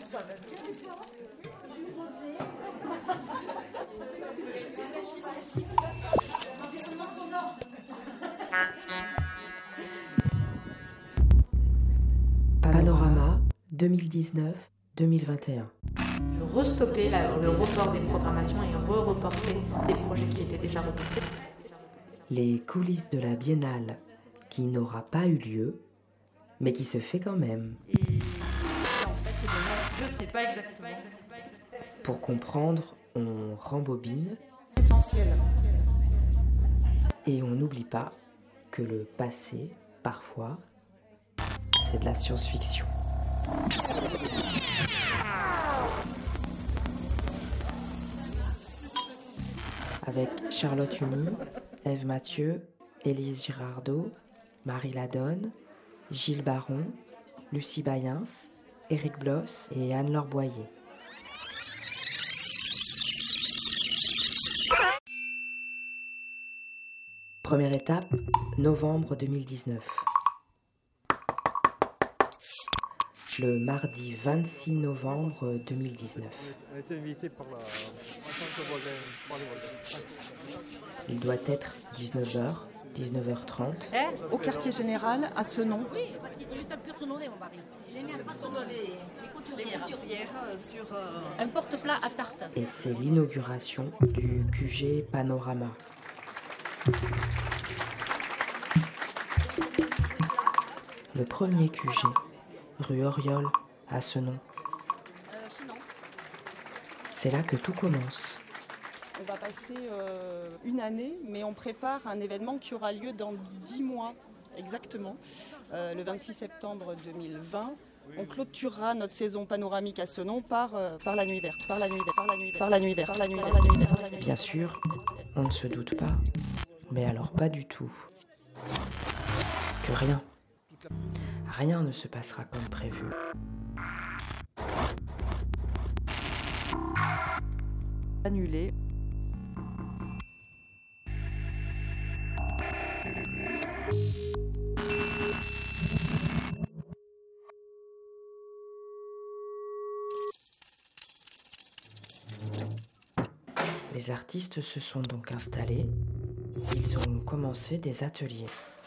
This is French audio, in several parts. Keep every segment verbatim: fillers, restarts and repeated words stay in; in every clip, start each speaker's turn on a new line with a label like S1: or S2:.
S1: Panorama deux mille dix-neuf deux mille vingt et un.
S2: Restopper la, le report des programmations et re-reporter des projets qui étaient déjà reportés.
S1: Les coulisses de la biennale qui n'aura pas eu lieu, mais qui se fait quand même.
S2: Et en fait, je ne sais pas exactement.
S1: Pour comprendre, on rembobine.
S2: Essentiel.
S1: Et on n'oublie pas que le passé, parfois, c'est de la science-fiction. Avec Charlotte Huny, Ève Mathieu, Élise Girardot, Marie Ladonne, Gilles Baron, Lucie Bayens, Éric Bloss et Anne-Laure Boyer. Première étape, novembre deux mille dix-neuf. Le mardi vingt-six novembre deux mille dix-neuf.
S3: On a été invité par la...
S1: Il doit être dix-neuf heures, dix-neuf heures trente.
S4: Au quartier général, à Senon.
S5: Oui, parce qu'il est un peu sonné, mon mari. Il est né à Senon, les, les couturières. Les couturières euh, sur euh, un porte-plat à tarte.
S1: Et c'est l'inauguration du Q G Panorama. Le premier Q G, rue Oriol, à Senon.
S5: Euh, Senon.
S1: C'est là que tout commence.
S4: On va passer euh, une année, mais on prépare un événement qui aura lieu dans dix mois exactement. Euh, le vingt-six septembre deux mille vingt, on clôturera notre saison panoramique à Senon par, euh, par la nuit verte, par la nuit verte, par la nuit verte, par la nuit verte, par la nuit verte, par la nuit verte, par la nuit verte.
S1: Bien sûr, on ne se doute pas, mais alors pas du tout, que rien, rien ne se passera comme prévu.
S4: Annulé.
S1: Les artistes se sont donc installés, ils ont commencé des ateliers.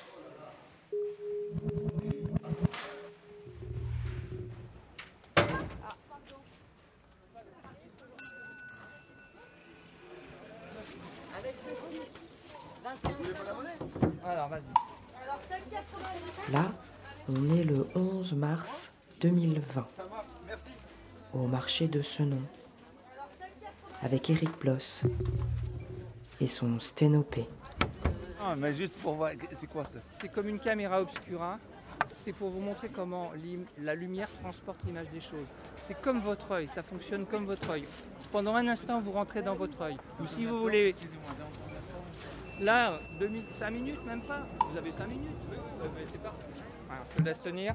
S5: Avec ceci, vingt et un.
S6: Alors, vas-y.
S1: Là, on est le onze mars deux mille vingt, au marché de Senon, avec Éric Bloss et son sténopé.
S3: Ah, mais juste pour voir, c'est quoi ça?
S6: C'est comme une caméra obscura. C'est pour vous montrer comment la lumière transporte l'image des choses. C'est comme votre œil, ça fonctionne comme votre œil. Pendant un instant, vous rentrez dans votre œil. Ou si vous voulez... Là, cinq minutes, même pas. Vous avez cinq minutes. Oui, c'est parti. Alors, je te laisse tenir.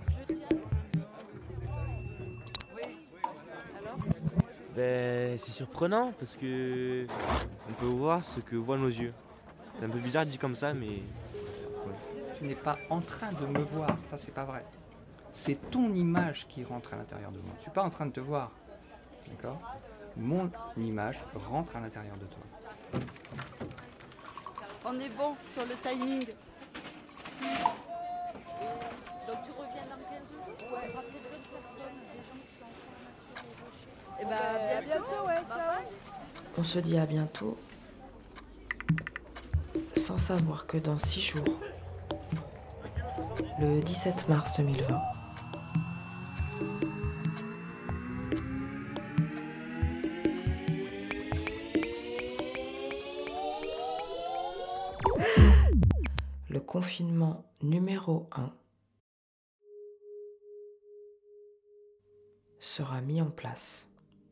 S7: Ben, c'est surprenant parce que on peut voir ce que voient nos yeux. C'est un peu bizarre dit comme ça, mais... Ouais.
S6: Tu n'es pas en train de me voir, ça c'est pas vrai. C'est ton image qui rentre à l'intérieur de moi. Je suis pas en train de te voir, d'accord? Mon image rentre à l'intérieur de toi.
S4: On est bon sur le timing.
S5: Donc tu reviens dans quinze jours? Ouais.
S4: Et bah, à bientôt, ouais, ciao.
S1: On se dit à bientôt, sans savoir que dans six jours, le dix-sept mars deux mille vingt, le confinement numéro un sera mis en place.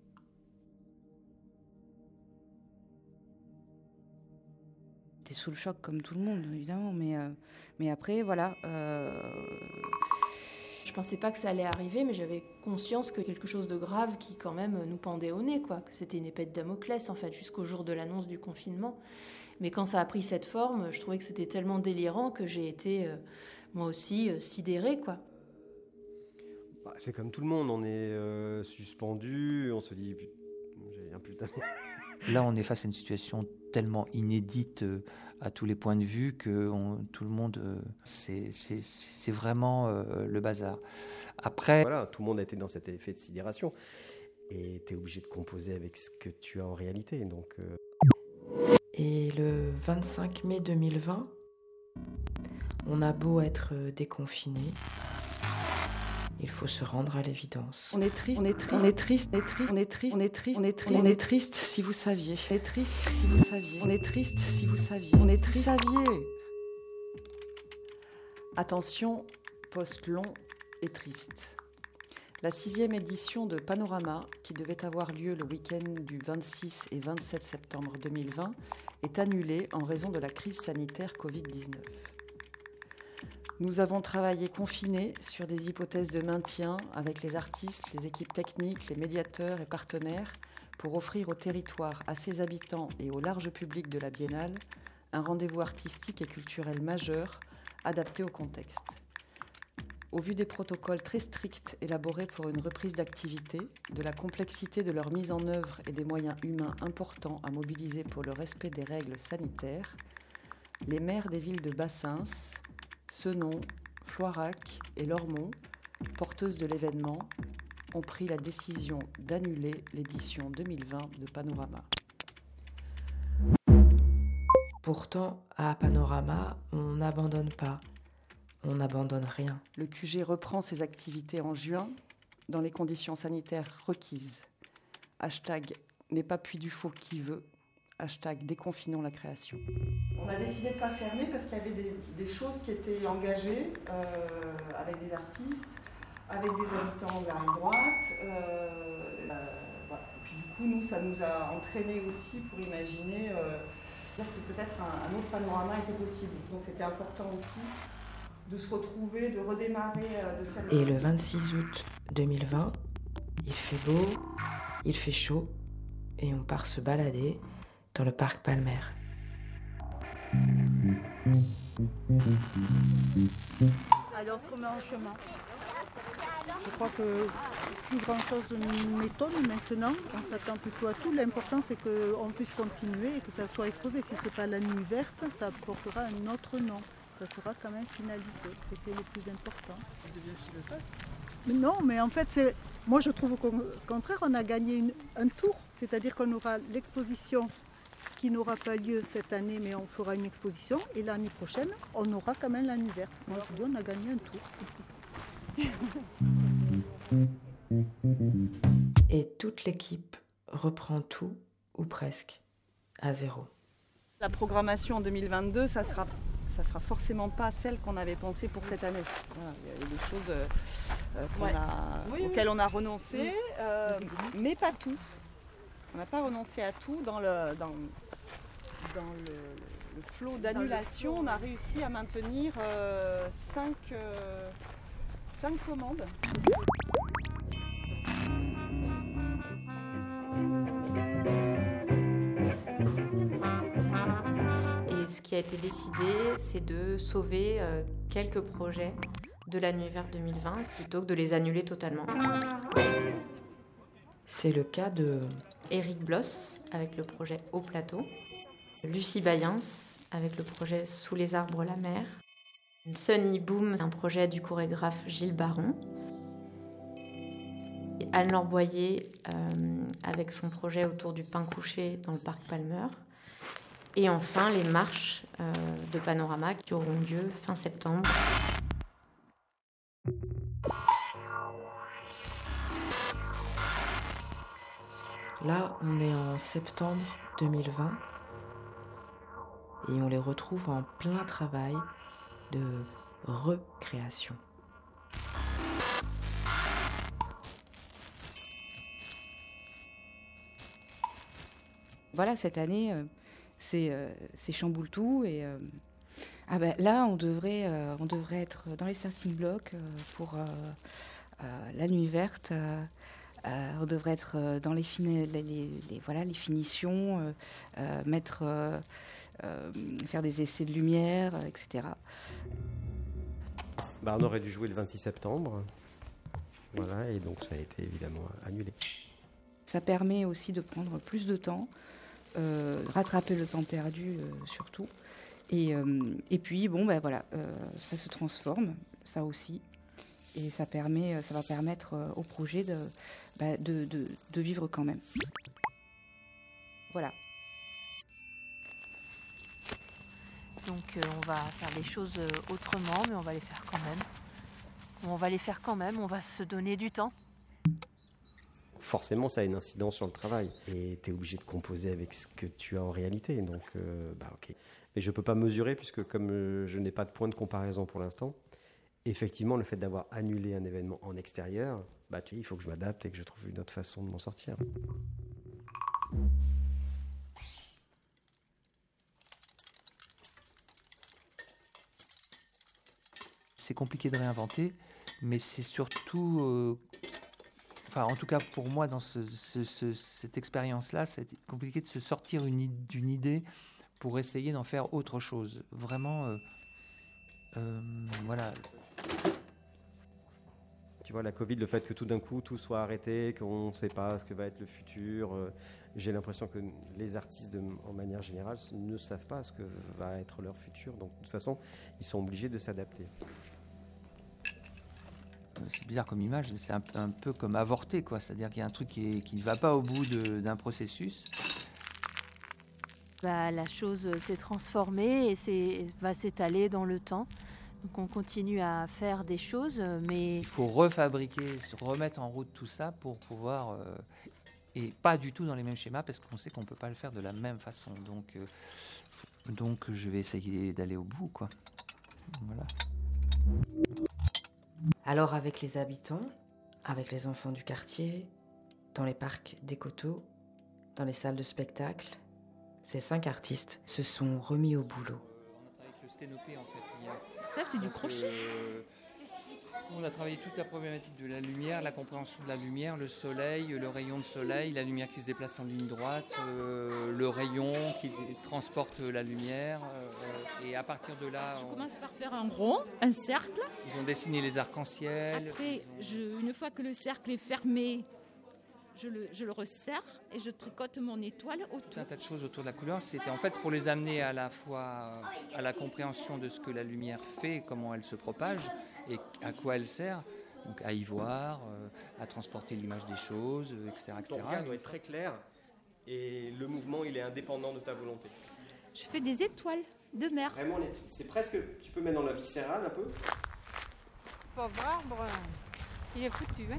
S8: T'es sous le choc comme tout le monde, évidemment, mais, euh, mais après, voilà. Euh...
S2: Je pensais pas que ça allait arriver, mais j'avais conscience que quelque chose de grave qui quand même nous pendait au nez, quoi. Que c'était une épée de Damoclès, en fait, jusqu'au jour de l'annonce du confinement. Mais quand ça a pris cette forme, je trouvais que c'était tellement délirant que j'ai été, euh, moi aussi, euh, sidérée, quoi.
S9: Bah, c'est comme tout le monde, on est euh, suspendu, on se dit j'ai un putain.
S10: Là, on est face à une situation tellement inédite euh, à tous les points de vue que on, tout le monde, euh, c'est, c'est, c'est vraiment euh, le bazar. Après,
S9: voilà, tout le monde a été dans cet effet de sidération et tu es obligé de composer avec ce que tu as en réalité. Donc, euh...
S1: Et le vingt-cinq mai deux mille vingt, on a beau être déconfiné, il faut se rendre à l'évidence.
S4: On est triste, on est triste, on est triste, on est triste, on est triste, on est triste, on est triste, on est triste si vous saviez. On est triste si vous saviez. On est triste si vous saviez. On est triste. Saviez. Attention, post long et triste. La sixième édition de Panorama, qui devait avoir lieu le week-end du vingt-six et vingt-sept septembre deux mille vingt, est annulée en raison de la crise sanitaire covid dix-neuf. Nous avons travaillé confinés sur des hypothèses de maintien avec les artistes, les équipes techniques, les médiateurs et partenaires pour offrir au territoire, à ses habitants et au large public de la Biennale un rendez-vous artistique et culturel majeur adapté au contexte. Au vu des protocoles très stricts élaborés pour une reprise d'activité, de la complexité de leur mise en œuvre et des moyens humains importants à mobiliser pour le respect des règles sanitaires, les maires des villes de Bassins, Senon, Floirac et Lormont, porteuses de l'événement, ont pris la décision d'annuler l'édition deux mille vingt de Panorama.
S1: Pourtant, à Panorama, on n'abandonne pas, on n'abandonne rien.
S4: Le Q G reprend ses activités en juin dans les conditions sanitaires requises. Hashtag n'est pas Puy du Faux qui veut. Hashtag déconfinons la création. On a décidé de ne pas fermer parce qu'il y avait des, des choses qui étaient engagées euh, avec des artistes, avec des habitants de la rive droite. Euh, euh, voilà. Et puis du coup, nous, ça nous a entraînés aussi pour imaginer euh, dire que peut-être un, un autre panorama était possible. Donc c'était important aussi de se retrouver, de redémarrer, euh, de faire...
S1: Et le vingt-six août deux mille vingt, il fait beau, il fait chaud, et on part se balader dans le parc Palmer.
S11: Allez, on se remet en chemin. Je crois que plus grand chose m'étonne maintenant. On s'attend plutôt à tout. L'important, c'est qu'on puisse continuer et que ça soit exposé. Si ce n'est pas la nuit verte, ça portera un autre nom. Ça sera quand même finalisé. Et c'est le plus important. Mais non, mais en fait, c'est... moi je trouve qu'au contraire, on a gagné une... un tour. C'est-à-dire qu'on aura l'exposition qui n'aura pas lieu cette année, mais on fera une exposition. Et l'année prochaine, on aura quand même la nuit verte. Moi, je dis, on a gagné un tour.
S1: Et toute l'équipe reprend tout, ou presque, à zéro.
S4: La programmation en deux mille vingt-deux, ça sera, ça sera forcément pas celle qu'on avait pensée pour cette année. Voilà, il y a des choses euh, qu'on
S2: Ouais.
S4: a,
S2: Oui,
S4: auxquelles
S2: oui.
S4: on a renoncé, euh, mais pas tout. On n'a pas renoncé à tout. Dans le, dans, dans le, le flot d'annulation, on a réussi à maintenir euh, cinq, euh, cinq commandes.
S2: Et ce qui a été décidé, c'est de sauver euh, quelques projets de la Nuit Verte deux mille vingt plutôt que de les annuler totalement.
S1: C'est le cas de
S2: Eric Bloss avec le projet Au Plateau, Lucie Bayens avec le projet Sous les arbres la mer, Sunny Boom, un projet du chorégraphe Gilles Baron, et Anne-Laure Boyer euh, avec son projet autour du pain couché dans le parc Palmer, et enfin les marches euh, de Panorama qui auront lieu fin septembre.
S1: Là, on est en septembre deux mille vingt et on les retrouve en plein travail de recréation.
S8: Voilà, cette année, euh, c'est, euh, c'est chamboule tout et euh, ah ben, là, on devrait, euh, on devrait être dans les starting blocks euh, pour euh, euh, la nuit verte. Euh, Euh, on devrait être euh, dans les, fini- les, les, les, voilà, les finitions, euh, euh, mettre, euh, euh, faire des essais de lumière, euh, et cetera.
S9: Bah, on aurait dû jouer le vingt-six septembre. Voilà, et donc ça a été évidemment annulé.
S8: Ça permet aussi de prendre plus de temps, euh, rattraper le temps perdu euh, surtout. Et, euh, et puis, bon, ben voilà, euh, ça se transforme, ça aussi. Et ça, permet, ça va permettre euh, au projet de, bah, de, de, de vivre quand même. Voilà.
S2: Donc euh, on va faire les choses euh, autrement, mais on va les faire quand même. On va les faire quand même, on va se donner du temps.
S9: Forcément, ça a une incidence sur le travail. Et tu es obligé de composer avec ce que tu as en réalité. Donc, euh, bah ok. Mais je ne peux pas mesurer, puisque comme euh, je n'ai pas de point de comparaison pour l'instant, effectivement, le fait d'avoir annulé un événement en extérieur, bah, tu sais, il faut que je m'adapte et que je trouve une autre façon de m'en sortir.
S10: C'est compliqué de réinventer, mais c'est surtout, euh, enfin en tout cas pour moi dans ce, ce, ce, cette expérience-là, c'est compliqué de se sortir une, d'une idée pour essayer d'en faire autre chose. Vraiment, euh, euh, voilà.
S9: Tu vois, la Covid, le fait que tout d'un coup tout soit arrêté, qu'on ne sait pas ce que va être le futur, euh, j'ai l'impression que les artistes, de, en manière générale, ne savent pas ce que va être leur futur. Donc de toute façon, ils sont obligés de s'adapter.
S10: C'est bizarre comme image, c'est un, un peu comme avorter, quoi. C'est-à-dire qu'il y a un truc qui ne va pas au bout de, d'un processus.
S2: Bah, la chose s'est transformée et c'est, va s'étaler dans le temps. Donc on continue à faire des choses, mais...
S10: Il faut refabriquer, remettre en route tout ça pour pouvoir... Euh, et pas du tout dans les mêmes schémas, parce qu'on sait qu'on ne peut pas le faire de la même façon. Donc, euh, donc je vais essayer d'aller au bout, quoi. Voilà.
S1: Alors avec les habitants, avec les enfants du quartier, dans les parcs des coteaux, dans les salles de spectacle, ces cinq artistes se sont remis au boulot.
S6: On a travaillé avec le sténopé en fait. Il y a...
S5: Ça c'est du
S6: Donc,
S5: crochet.
S6: Euh, on a travaillé toute la problématique de la lumière, la compréhension de la lumière, le soleil, le rayon de soleil, la lumière qui se déplace en ligne droite, euh, le rayon qui transporte la lumière. Euh, et à partir de là...
S5: Je
S6: on...
S5: commence par faire un rond, un cercle.
S6: Ils ont dessiné les arcs-en-ciel.
S5: Après,
S6: ont...
S5: je, une fois que le cercle est fermé, je le, je le resserre et je tricote mon étoile autour.
S6: Un tas de choses autour de la couleur. C'était en fait pour les amener à la fois à la compréhension de ce que la lumière fait, comment elle se propage et à quoi elle sert. Donc à y voir, euh, à transporter l'image des choses, et cetera, et cetera.
S9: Ton regard doit être très clair et le mouvement il est indépendant de ta volonté.
S5: Je fais des étoiles de mer.
S9: Vraiment, c'est presque, tu peux mettre dans la viscérale un peu.
S12: Pauvre arbre, il est foutu. Hein.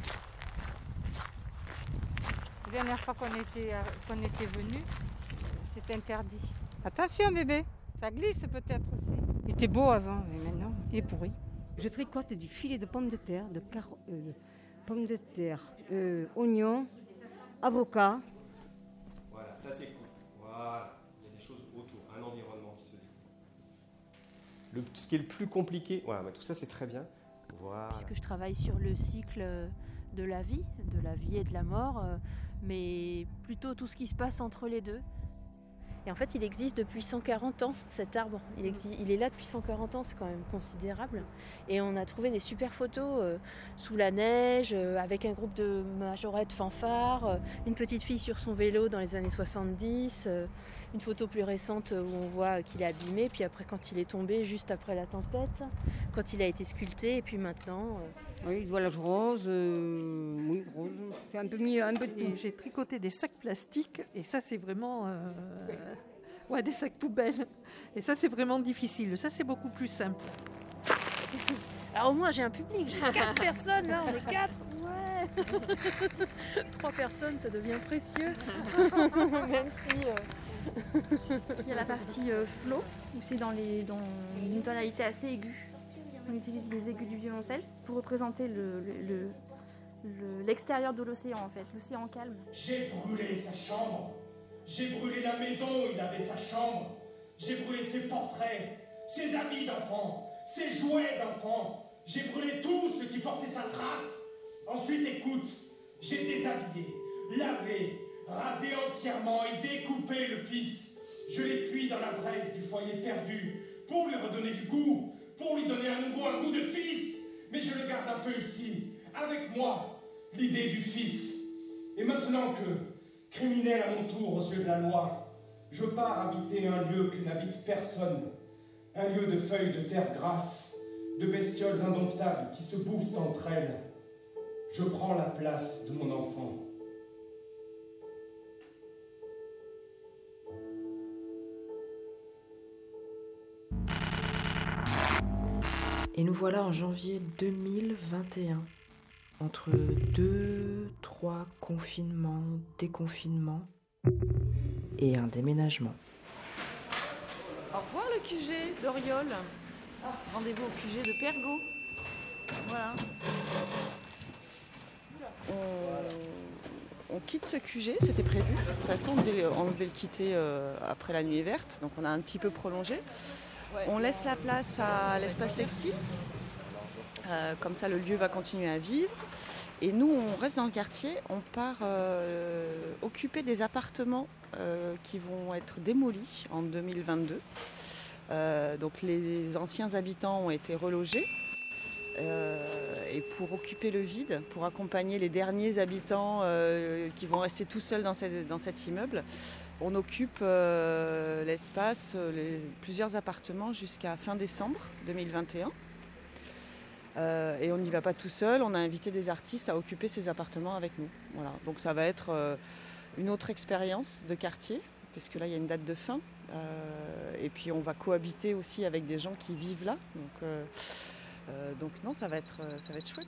S12: La dernière fois qu'on était, qu'on était venu, c'était interdit. Attention bébé, ça glisse peut-être aussi. Il était beau avant, mais maintenant, il est pourri.
S13: Je tricote du filet de pommes de terre, de caro- euh, pommes de terre, euh, oignons, avocats.
S9: Voilà, ça c'est cool. Voilà, il y a des choses autour, un environnement qui se découvre. Le, ce qui est le plus compliqué, voilà, bah, tout ça c'est très bien. Voilà.
S2: Puisque je travaille sur le cycle de la vie, de la vie et de la mort, mais plutôt tout ce qui se passe entre les deux. Et en fait, il existe depuis cent quarante ans, cet arbre. Il, existe, il est là depuis cent quarante ans, c'est quand même considérable. Et on a trouvé des super photos euh, sous la neige, euh, avec un groupe de majorettes fanfares, euh, une petite fille sur son vélo dans les années soixante-dix, euh, une photo plus récente où on voit qu'il est abîmé, puis après quand il est tombé, juste après la tempête, quand il a été sculpté, et puis maintenant... Euh...
S13: Oui, le voilage rose, euh, oui, rose, j'ai un peu mis un peu de tout.
S11: J'ai tricoté des sacs plastiques, et ça c'est vraiment... Euh, ouais, des sacs poubelles. Et ça c'est vraiment difficile, ça c'est beaucoup plus simple.
S2: Alors au moins j'ai un public, j'ai quatre personnes là, on est quatre. Ouais. Trois personnes, ça devient précieux. Même si... Euh...
S14: Il y a la partie euh, flow, où c'est dans, les, dans une tonalité assez aiguë. On utilise les aigus du violoncelle pour représenter le, le, le, le, l'extérieur de l'océan en fait, l'océan calme.
S15: J'ai brûlé sa chambre, j'ai brûlé la maison où il avait sa chambre, j'ai brûlé ses portraits, ses habits d'enfant, ses jouets d'enfant, j'ai brûlé tout ce qui portait sa trace. Ensuite, écoute, j'ai déshabillé, lavé, rasé entièrement et découpé le fils. Je l'ai cuit dans la braise du foyer perdu pour lui redonner du goût, pour lui donner à nouveau un goût de fils. Mais je le garde un peu ici, avec moi, l'idée du Fils. Et maintenant que, criminel à mon tour aux yeux de la loi, je pars habiter un lieu que n'habite personne, un lieu de feuilles de terre grasse, de bestioles indomptables qui se bouffent entre elles, je prends la place de mon enfant.
S1: Et nous voilà en janvier deux mille vingt et un, entre deux, trois confinements, déconfinements et un déménagement.
S4: Au revoir le Q G d'Oriol. Rendez-vous au Q G de Pergaud. Voilà. On, on quitte ce Q G, c'était prévu. De toute façon, on devait, on devait le quitter euh, après la nuit verte, donc on a un petit peu prolongé. On laisse la place à l'espace textile. Euh, comme ça, le lieu va continuer à vivre. Et nous, on reste dans le quartier. On part euh, occuper des appartements euh, qui vont être démolis en deux mille vingt-deux. Euh, donc les anciens habitants ont été relogés. Euh, et pour occuper le vide, pour accompagner les derniers habitants euh, qui vont rester tout seuls dans, cette, dans cet immeuble, on occupe euh, l'espace, euh, les, plusieurs appartements jusqu'à fin décembre deux mille vingt et un. Euh, et on n'y va pas tout seul, on a invité des artistes à occuper ces appartements avec nous. Voilà. Donc ça va être euh, une autre expérience de quartier, parce que là il y a une date de fin. Euh, et puis on va cohabiter aussi avec des gens qui vivent là. Donc, euh, euh, donc non, ça va être, ça va être chouette.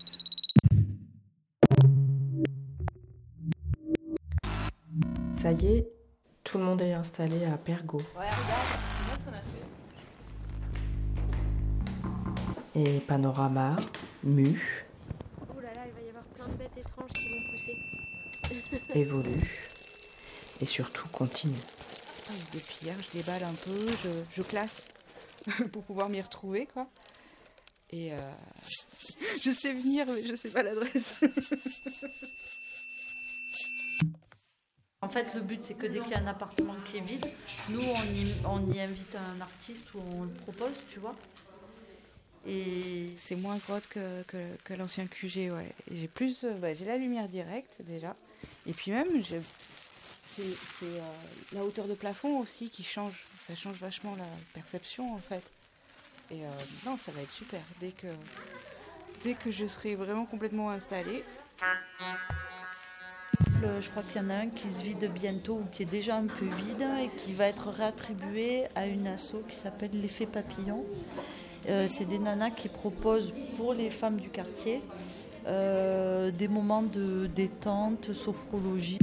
S1: Ça y est, tout le monde est installé à Pergaud.
S4: Ouais, regarde, regarde ce qu'on a fait.
S1: Et panorama, mu,
S14: Oh là là, il va y avoir plein de bêtes étranges qui vont pousser.
S1: évolue et surtout continue.
S8: Depuis hier, je déballe un peu, je, je classe pour pouvoir m'y retrouver, quoi. Et euh, je sais venir, mais je sais pas l'adresse.
S16: En fait, le but, c'est que dès qu'il y a un appartement qui est vide, nous, on y, on y invite un artiste ou on le propose, tu vois.
S8: Et c'est moins grotte que, que, que l'ancien Q G, ouais. Et j'ai plus, bah, j'ai la lumière directe déjà. Et puis même, j'ai, c'est, c'est euh, la hauteur de plafond aussi qui change. Ça change vachement la perception, en fait. Et euh, non, ça va être super. Dès que, dès que je serai vraiment complètement installée.
S16: Le, je crois qu'il y en a un qui se vide bientôt ou qui est déjà un peu vide et qui va être réattribué à une asso qui s'appelle l'Effet Papillon. Euh, c'est des nanas qui proposent pour les femmes du quartier euh, des moments de détente, sophrologie.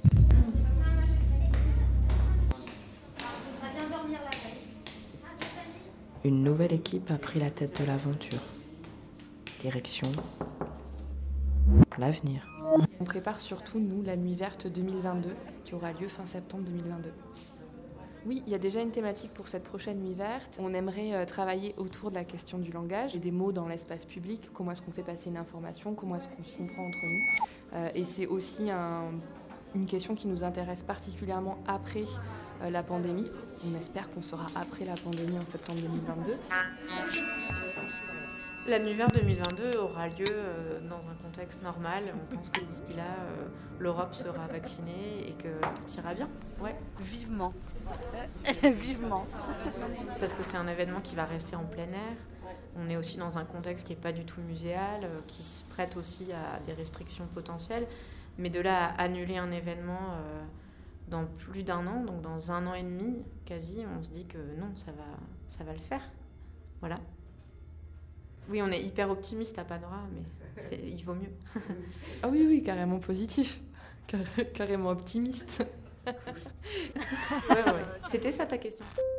S1: Une nouvelle équipe a pris la tête de l'aventure. Direction l'avenir.
S17: On prépare surtout, nous, la Nuit Verte deux mille vingt-deux, qui aura lieu fin septembre deux mille vingt-deux. Oui, il y a déjà une thématique pour cette prochaine Nuit Verte. On aimerait euh, travailler autour de la question du langage et des mots dans l'espace public. Comment est-ce qu'on fait passer une information? Comment est-ce qu'on se comprend entre nous? euh, Et c'est aussi un, une question qui nous intéresse particulièrement après euh, la pandémie. On espère qu'on sera après la pandémie en septembre deux mille vingt-deux.
S18: La Nuit Verte deux mille vingt-deux aura lieu euh, dans un contexte normal. On pense que d'ici là, euh, l'Europe sera vaccinée et que tout ira bien. Ouais,
S16: vivement.
S18: Vivement. Parce que c'est un événement qui va rester en plein air. On est aussi dans un contexte qui n'est pas du tout muséal, euh, qui se prête aussi à des restrictions potentielles. Mais de là à annuler un événement euh, dans plus d'un an, donc dans un an et demi quasi, on se dit que non, ça va, ça va le faire. Voilà. Oui, on est hyper optimiste à Panora, mais c'est, il vaut mieux.
S17: Ah oui, oui, carrément positif. Car- carrément optimiste.
S18: Ouais, ouais. C'était ça ta question.